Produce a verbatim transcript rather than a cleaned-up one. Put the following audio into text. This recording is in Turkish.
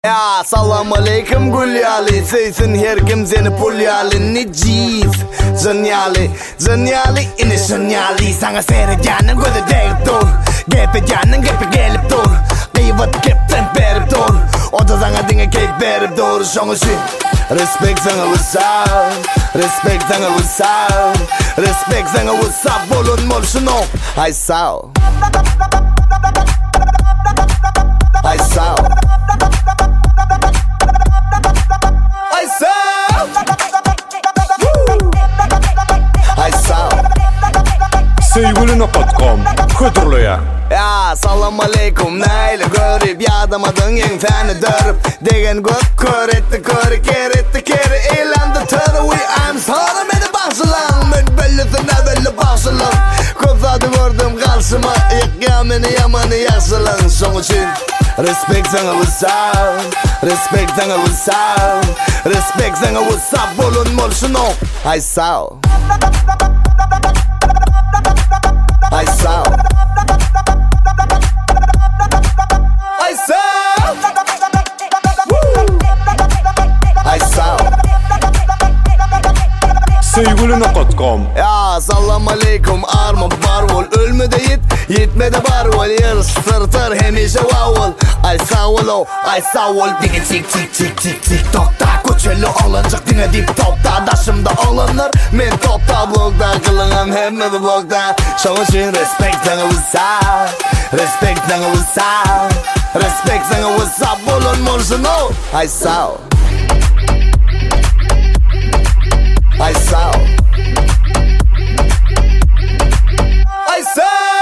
Ya salam aleyküm gulyali, seysin her kim seni pulyali. Ne ciz zanyali, zanyali ini zanyali. Sana seyredeceğinin gözü değip dur, gepeceğinin gepi gelip dur. Kıyvat gepten berip dur, o da sana dinge keyif berip dur. Şonu şey respect sana what's up, respect sana what's up, respect sana what's up. Bolun mol şunu ay sağ, ay sağ, ay sağ, ay sağ. Sevgili nokta com Hıdırlıya. Ya salam aleyküm neyle görüp yadamadın en feni dörüp degen gök kör etti körü ker etti keri eğlendi törü we I'm sorry beni bağışlan ben bellisine belli bağışlan kozladı gördüm karşıma yıkya beni yamanı yaşlan son için respect sana what's up, respect sana what's up, respect sana what's up. Bolun mol şunu ay sağ, ay sağ, ay sağ, ay sağ. Sevgili nokta com. Ya salam aleyküm arma barvol ölme de yit yitme de barvol yer sırtır hemişe vavol ay sağ ol ay sağ ol dine tik tik tik tik tik tokta koçelu alınacak dine dip topta daşımda alınır men topta blokta kılınam hemme bir blokta şoğun için respect sana what's up, respect sana what's up, respect sana what's up. Bolun mol şunu ay sağ, ay sağ, ay sağ.